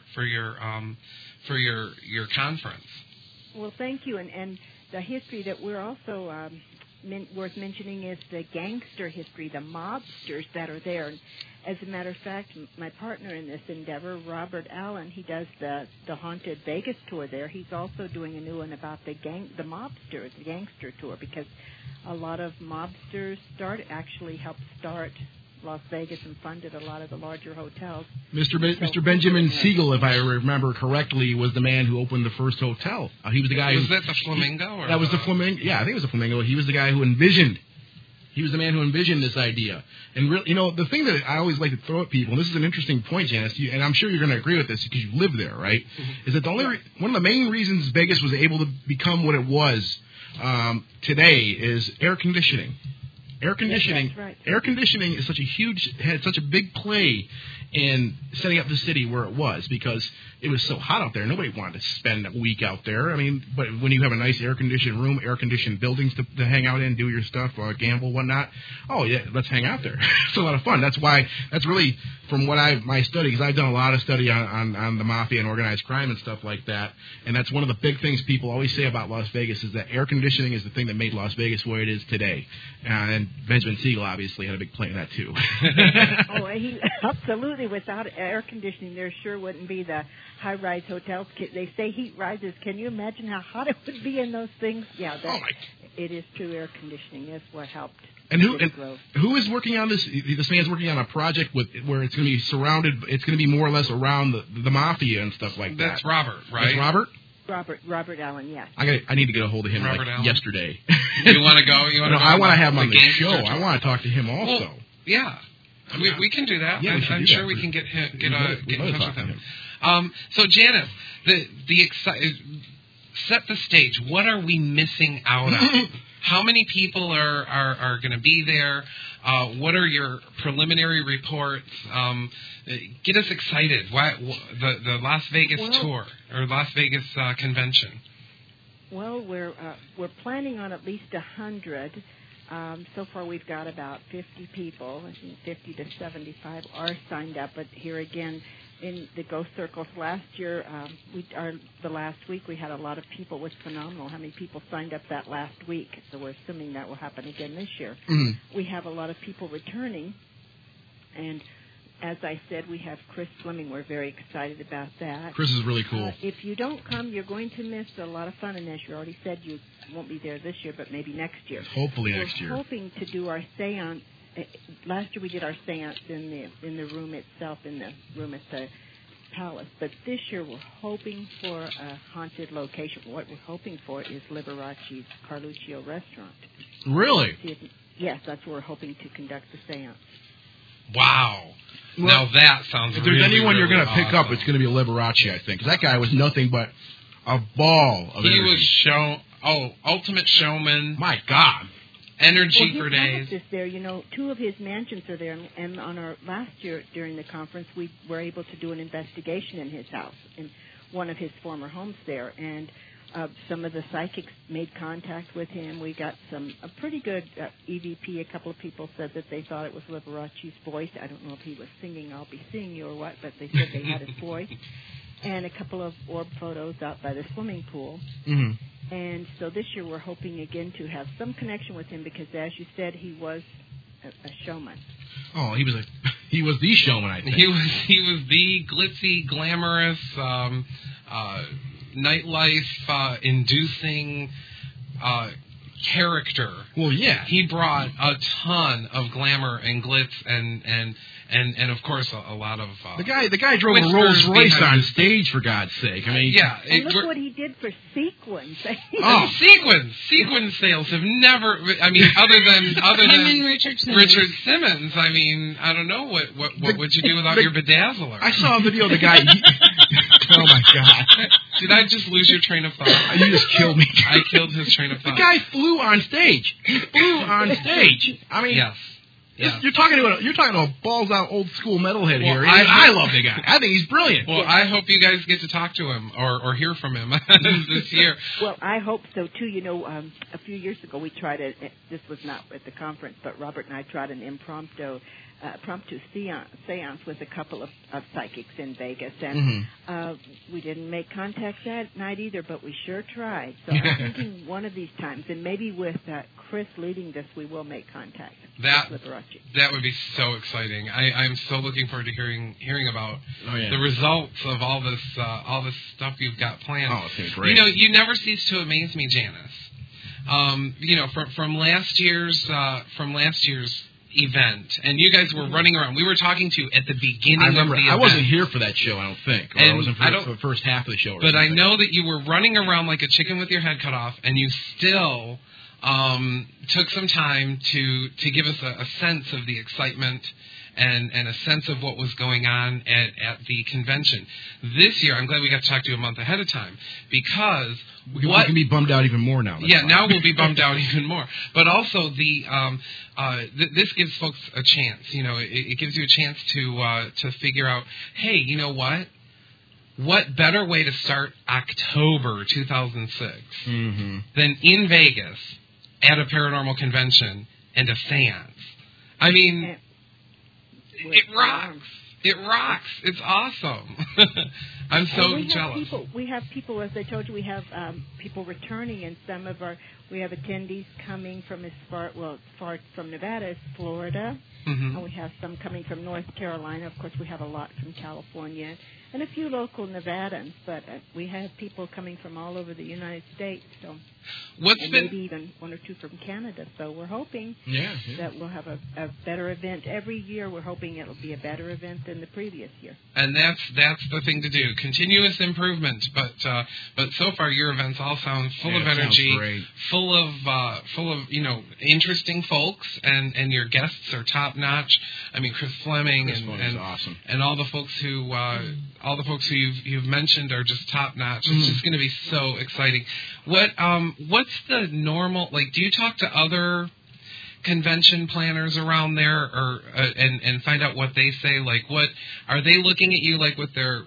conference. Well, thank you. And the history that we're also worth mentioning is the gangster history, the mobsters that are there. And as a matter of fact, my partner in this endeavor, Robert Allen, he does the Haunted Vegas tour there. He's also doing a new one about the mobsters, the gangster tour, because a lot of mobsters helped start Las Vegas and funded a lot of the larger hotels. Mr. Benjamin Siegel, if I remember correctly, was the man who opened the first hotel. He was the guy. Was that the Flamingo? That was the Flamingo. Yeah, I think it was the Flamingo. He was the guy who envisioned. He was the man who envisioned this idea. And really, the thing that I always like to throw at people, and this is an interesting point, Janice, and I'm sure you're going to agree with this because you live there, right? Mm-hmm. Is that one of the main reasons Vegas was able to become what it was today is air conditioning. Air conditioning. Yes, right. Air conditioning is had such a big play in setting up the city where it was because it was so hot out there. Nobody wanted to spend a week out there. I mean, but when you have a nice air-conditioned room, air-conditioned buildings to hang out in, do your stuff, gamble, whatnot, oh, yeah, let's hang out there. It's a lot of fun. That's really, from what my study, because I've done a lot of study on the mafia and organized crime and stuff like that, and that's one of the big things people always say about Las Vegas is that air conditioning is the thing that made Las Vegas what it is today. And Benjamin Siegel obviously had a big play in that, too. Absolutely. Without air conditioning, there sure wouldn't be the high-rise hotels. They say heat rises. Can you imagine how hot it would be in those things? Yeah, it is true. Air conditioning is what helped. And who is working on this? This man's working on a project where it's going to be surrounded. It's going to be more or less around the mafia and stuff like that. That's Robert, right? That's Robert? Robert Allen, yes. I need to get a hold of him yesterday. You want to go? I want to have him on the show. I want to talk to him also. Well, yeah. We can do that. Yeah, I'm sure we can get in touch with him. So Janice, set the stage. What are we missing out on? How many people are going to be there? What are your preliminary reports? Get us excited. The Las Vegas tour or Las Vegas convention. Well, we're planning on at least 100. So far, we've got about 50 people. I think 50 to 75 are signed up. But here again, in the Ghost Circles last year, the last week we had a lot of people. It was phenomenal how many people signed up that last week. So we're assuming that will happen again this year. Mm-hmm. We have a lot of people returning, and as I said, we have Chris Fleming. We're very excited about that. Chris is really cool. If you don't come, you're going to miss a lot of fun in this. You already said you won't be there this year, but maybe next year. Hopefully next year. We're hoping to do our seance. Last year we did our seance in the room itself, in the room at the Palace. But this year we're hoping for a haunted location. What we're hoping for is Liberace's Carluccio restaurant. Really? Yes, that's where we're hoping to conduct the seance. Wow. Well, now that sounds if there's anyone you're going to awesome. pick up, it's going to be Liberace, I think. Because that guy was nothing but a ball of energy. He was ultimate showman. My God. Energy for days. Is there, two of his mansions are there, and on our last year during the conference, we were able to do an investigation in his house, in one of his former homes there, and some of the psychics made contact with him. We got a pretty good EVP. A couple of people said that they thought it was Liberace's voice. I don't know if he was singing "I'll Be Seeing You" or what, but they said they had his voice. And a couple of orb photos out by the swimming pool. Mm-hmm. And so this year we're hoping again to have some connection with him because, as you said, he was a showman. Oh, he was the showman, I think. He was the glitzy, glamorous, nightlife inducing character. Well, yeah. He brought a ton of glamour and glitz and of course a lot of the guy drove a Rolls Royce on stage, for God's sake. I mean, yeah. And look what he did for Sequins. Sequins sales have never. I mean, other than Richard Simmons. I mean, I don't know what would you do without your bedazzler? I saw a video of the guy. Oh my God! Did I just lose your train of thought? You just killed me. I killed his train of thought. The guy flew on stage. He flew on stage. I mean, yes. Yeah. You're talking to a balls out old school metalhead here. I love the guy. I think he's brilliant. Well, I hope you guys get to talk to him or hear from him this year. Well, I hope so too. You know, a few years ago we tried this was not at the conference, but Robert and I tried an impromptu seance with a couple of psychics in Vegas, and we didn't make contact that night either, but we sure tried. So I'm thinking one of these times, and maybe with Chris leading this, we will make contact. That would be so exciting. I'm so looking forward to hearing about the results of all this stuff you've got planned. Oh, it's great. You know, you never cease to amaze me, Janice. You know, from last year's event, and you guys were running around. We were talking to you at the beginning of the event. I wasn't here for that show, I don't think. Or I wasn't for the first half of the show. But I know that you were running around like a chicken with your head cut off, and you still took some time to give us a sense of the excitement and a sense of what was going on at the convention. This year, I'm glad we got to talk to you a month ahead of time, because we can be bummed out even more now. Now we'll be bummed out even more. But also, this gives folks a chance. You know, it gives you a chance to figure out, hey, you know what? What better way to start October 2006 than in Vegas at a paranormal convention and a seance? I mean, it rocks. It rocks. It's awesome. I'm so jealous. We have people, as I told you, we have people returning, and we have attendees coming from as far from Nevada as Florida, and we have some coming from North Carolina. Of course, we have a lot from California and a few local Nevadans, but we have people coming from all over the United States. So. Maybe even one or two from Canada. So we're hoping that we'll have a better event every year. We're hoping it'll be a better event than the previous year. And that's the thing to do. Continuous improvement. But so far your events all sound full of energy, full of interesting folks, and your guests are top notch. I mean, Chris Fleming and awesome. And all the folks who you've mentioned are just top notch. It's just going to be so exciting. What's the normal, like, do you talk to other convention planners around there and find out what they say? Like, what are they looking at you like with their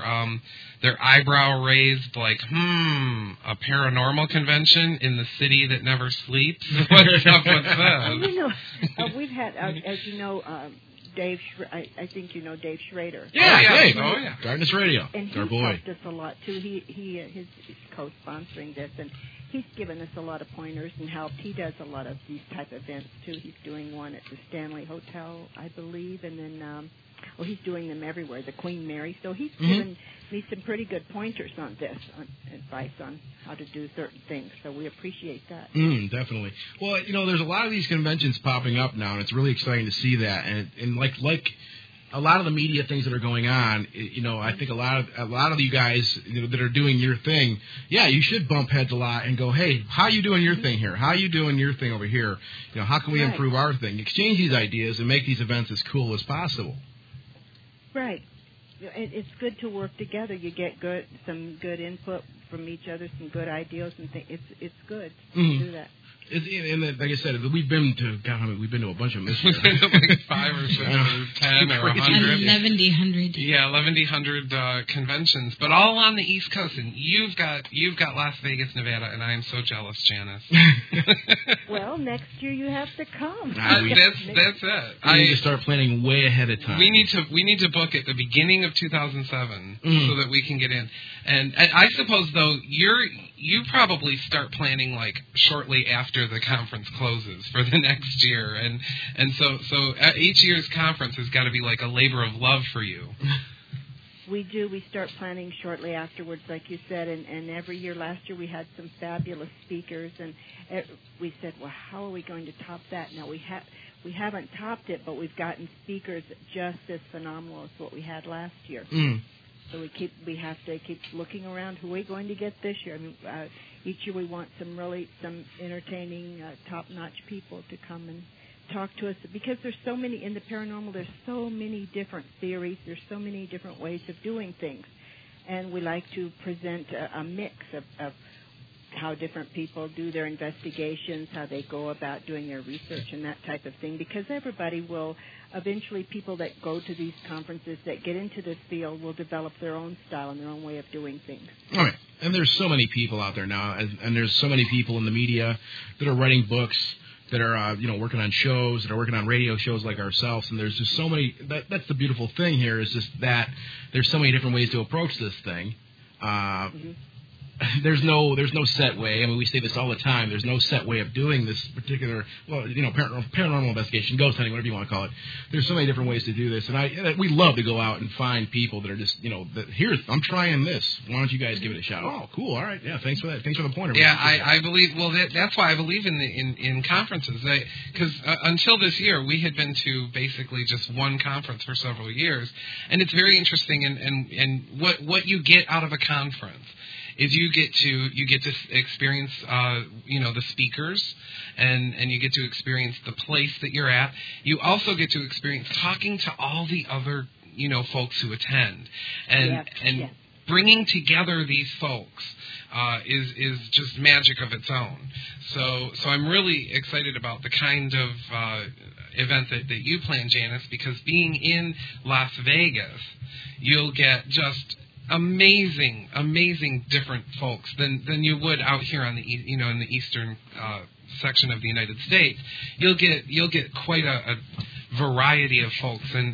eyebrow raised, like, a paranormal convention in the city that never sleeps? What's up with that? We've had, as you know, Dave, I think you know Dave Schrader. Dave. Darkness Radio. And our boy. He's helped us a lot too. He's co-sponsoring this, and he's given us a lot of pointers and helped. He does a lot of these type of events too. He's doing one at the Stanley Hotel, I believe, and then he's doing them everywhere. The Queen Mary. So he's given me some pretty good pointers on this, advice on how to do certain things. So we appreciate that. Definitely. Well, there's a lot of these conventions popping up now, and it's really exciting to see that. And like a lot of the media things that are going on, I think a lot of you guys that are doing your thing, you should bump heads a lot and go, hey, how you doing your thing here? How you doing your thing over here? How can we improve our thing? Exchange these ideas and make these events as cool as possible. Right. It's good to work together. You get some good input from each other, some good ideas, and it's good to do that. And like I said, we've been to a bunch of them this year. We've been to like 5 or 6 or 10 or 100. 1,100. Yeah, 1,100 conventions, but all on the East Coast. And you've got Las Vegas, Nevada, and I am so jealous, Janice. Well, next year you have to come. That's it. We need to start planning way ahead of time. We need to book at the beginning of 2007 so that we can get in. And I suppose though you probably start planning like shortly after the conference closes for the next year, and so each year's conference has got to be like a labor of love for you. We do. We start planning shortly afterwards, like you said, and every year. Last year we had some fabulous speakers, and we said, well, how are we going to top that? Now, we haven't topped it, but we've gotten speakers just as phenomenal as what we had last year. So we have to keep looking around. Who are we going to get this year? I mean, each year we want some entertaining, top-notch people to come and talk to us, because there's so many in the paranormal. There's so many different theories. There's so many different ways of doing things, and we like to present a mix of how different people do their investigations, how they go about doing their research and that type of thing, because everybody will eventually, people that go to these conferences that get into this field will develop their own style and their own way of doing things. All right. And there's so many people out there now, and there's so many people in the media that are writing books, that are working on shows, that are working on radio shows like ourselves, and there's just so many. That's the beautiful thing here, is just that there's so many different ways to approach this thing. There's no set way. I mean, we say this all the time. There's no set way of doing this particular, paranormal investigation, ghost hunting, whatever you want to call it. There's so many different ways to do this, and we love to go out and find people that are just, I'm trying this. Why don't you guys give it a shot? Oh, cool. All right. Yeah. Thanks for that. Thanks for the pointer. Yeah, I believe. Well, that's why I believe in conferences. Because until this year, we had been to basically just one conference for several years, and it's very interesting. And what you get out of a conference is you get to experience the speakers, and you get to experience the place that you're at. You also get to experience talking to all the other folks who attend, and bringing together these folks is just magic of its own. So I'm really excited about the kind of event that you plan, Janice, because being in Las Vegas, you'll get just amazing different folks than you would out here on the in the eastern section of the United States. You'll get quite a variety of folks, and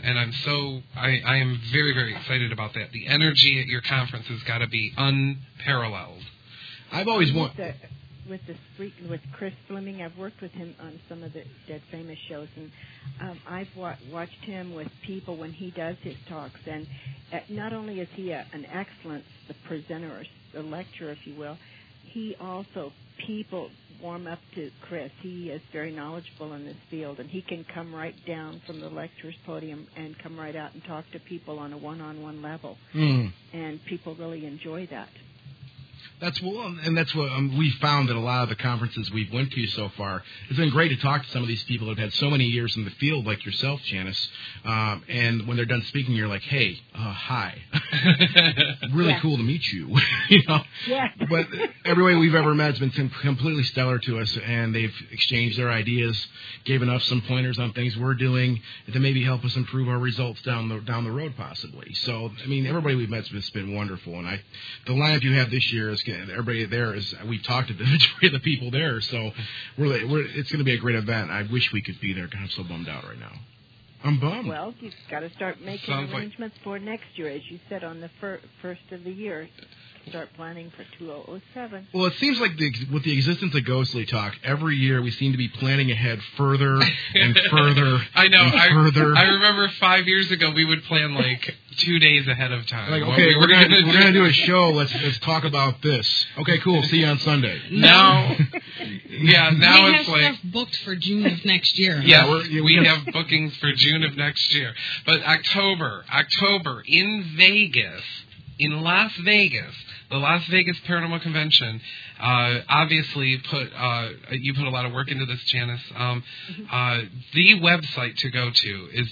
I am very, very excited about that. The energy at your conference has got to be unparalleled. I've always wanted. With Chris Fleming, I've worked with him on some of the Dead Famous shows, and I've watched him with people when he does his talks, and not only is he an excellent presenter or the lecturer, if you will, he also, people warm up to Chris. He is very knowledgeable in this field, and he can come right down from the lecturer's podium and come right out and talk to people on a one-on-one level, and people really enjoy that. That's what we found at a lot of the conferences we've went to so far. It's been great to talk to some of these people that have had so many years in the field, like yourself, Janice. And when they're done speaking, you're like, "Hey, hi, really cool to meet you." Yeah. But everybody we've ever met has been completely stellar to us, and they've exchanged their ideas, given us some pointers on things we're doing to maybe help us improve our results down the road, possibly. So, I mean, everybody we've met has been wonderful, and the lineup you have this year is. Everybody there is. We've talked to the majority of the people there, so it's going to be a great event. I wish we could be there. I'm so bummed out right now. I'm bummed. Well, you've got to start making arrangements for next year, as you said, on the first of the year. Start planning for 2007. Well, it seems like with the existence of Ghostly Talk, every year we seem to be planning ahead further and further. I know. Further. I remember 5 years ago we would plan like 2 days ahead of time. Like, okay, we're gonna do a show. Let's talk about this. Okay, cool. See you on Sunday. Now we it's have like stuff booked for June of next year. Yeah, we have bookings for June of next year. But October in Vegas. In Las Vegas, the Las Vegas Paranormal Convention, obviously you put a lot of work into this, Janice. The website to go to is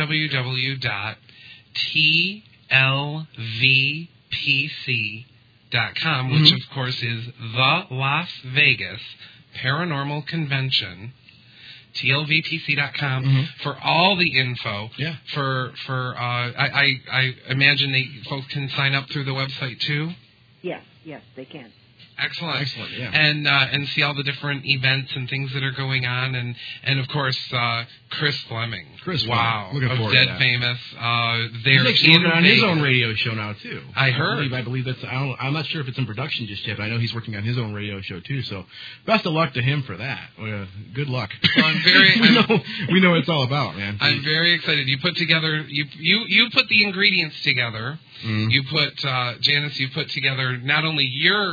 www.tlvpc.com, which of course is the Las Vegas Paranormal Convention. TLVPC.com for all the info. Yeah. I imagine folks can sign up through the website too. Yes, they can. Excellent. Excellent, yeah. And see all the different events and things that are going on, and of course, Chris Fleming. Wow. Looking forward Dead to that. Famous. He's actually working on his own radio show now, too. I heard. I believe that's, I'm not sure if it's in production just yet, but I know he's working on his own radio show, too, so best of luck to him for that. Good luck. Well, I'm very... we know what it's all about, man. I'm very excited. You put together... You put the ingredients together. Mm. You put... Janice, you put together not only your...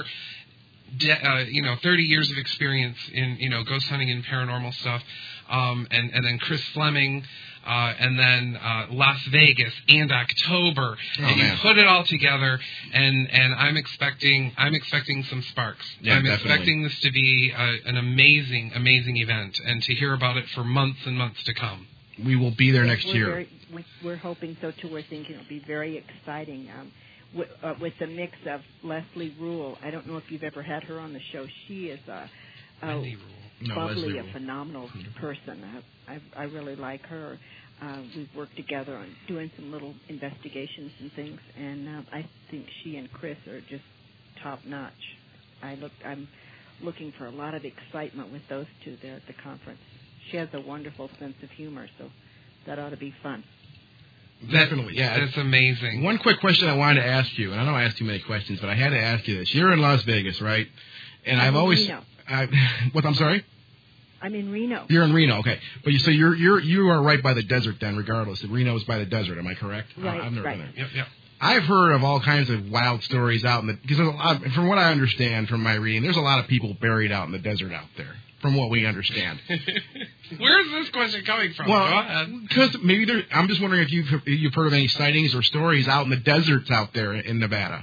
30 years of experience in, ghost hunting and paranormal stuff, and then Chris Fleming, and then Las Vegas and October, and you put it all together, and I'm expecting some sparks. Yeah, I'm definitely. expecting this to be an amazing event, and to hear about it for months and months to come. We will be there next year. We're hoping so too. We're thinking it'll be very exciting. With the mix of Leslie Rule. I don't know if you've ever had her on the show. She is bubbly, a phenomenal person. I really like her. We've worked together on doing some little investigations and things, and I think she and Chris are just top notch. I'm looking for a lot of excitement with those two there at the conference. She has a wonderful sense of humor, so that ought to be fun. Definitely, yeah. That's amazing. One quick question I wanted to ask you, and I don't ask too many questions, but I had to ask you this. You're in Las Vegas, right? And I'm Reno. What? I'm sorry? I'm in Reno. You're in Reno, okay. But you are right by the desert then, regardless. Reno is by the desert. Am I correct? Right. I've never been there. Yep. I've heard of all kinds of wild stories out in because from what I understand from my reading, there's a lot of people buried out in the desert out there. From what we understand. Where's this question coming from? Well, go ahead. Because maybe I'm just wondering if you've heard of any sightings or stories out in the deserts out there in Nevada.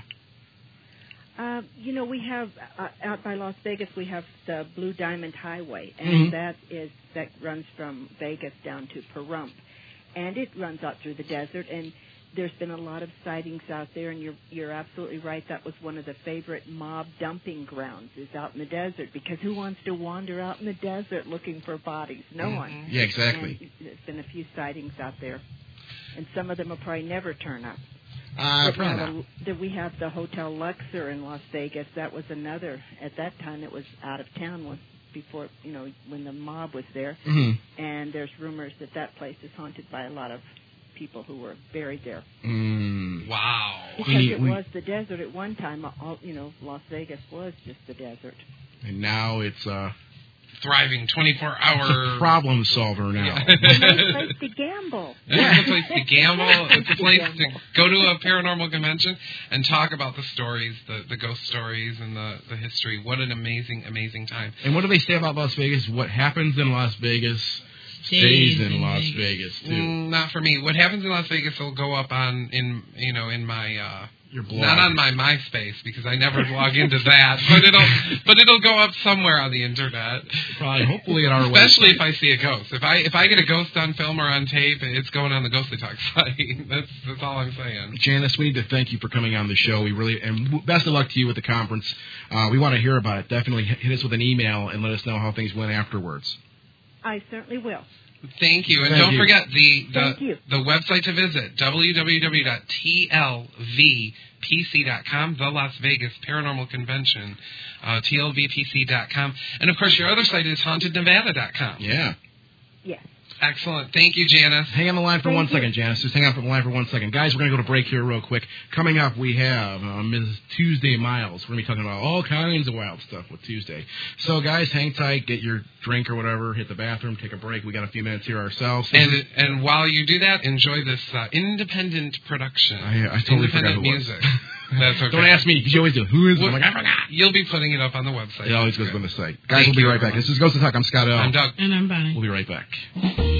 We have out by Las Vegas. We have the Blue Diamond Highway, and that runs from Vegas down to Pahrump, and it runs out through the desert. And there's been a lot of sightings out there, and you're absolutely right. That was one of the favorite mob dumping grounds, is out in the desert, because who wants to wander out in the desert looking for bodies? No one. Yeah, exactly. And there's been a few sightings out there, and some of them will probably never turn up. Probably not. We have the Hotel Luxor in Las Vegas. That was another. At that time, it was out of town before, when the mob was there. Mm-hmm. And there's rumors that place is haunted by a lot of people who were buried there. Wow. Because it was the desert at one time. Las Vegas was just the desert. And now it's thriving 24-hour... It's a problem solver now. It's a nice place to gamble. It's a place to gamble. It's a place to go to a paranormal convention and talk about the stories, the ghost stories, and the history. What an amazing, amazing time. And what do they say about Las Vegas? What happens in Las Vegas stays in Las Vegas, too. Not for me. What happens in Las Vegas will go up in my... Your blog. Not on my MySpace, because I never log into that, but it'll go up somewhere on the internet. Probably, hopefully, at our Especially website. if I see a ghost. If I get a ghost on film or on tape, it's going on the Ghostly Talk site. That's all I'm saying. Janice, we need to thank you for coming on the show. And best of luck to you with the conference. We want to hear about it. Definitely hit us with an email and let us know how things went afterwards. I certainly will. Thank you. And Thank don't you. forget the website to visit, www.tlvpc.com, the Las Vegas Paranormal Convention, tlvpc.com. And, of course, your other site is hauntednevada.com. Yeah. Yes. Excellent. Thank you, Janice. Hang on the line for 1 second, Janice. Just hang on the line for 1 second. Guys, we're going to go to break here real quick. Coming up, we have Ms. Tuesday Miles. We're going to be talking about all kinds of wild stuff with Tuesday. So, guys, hang tight, get your drink or whatever, hit the bathroom, take a break. We got a few minutes here ourselves. And while you do that, enjoy this independent production. I totally forgot who it was. Music. That's okay. Don't ask me, because you always do. Who is it? I'm like, I forgot. You'll be putting it up on the website. It always goes on the site. Guys, we'll be right back. This is Ghost to Talk. I'm Scott L. I'm Doug. And I'm Bonnie. We'll be right back.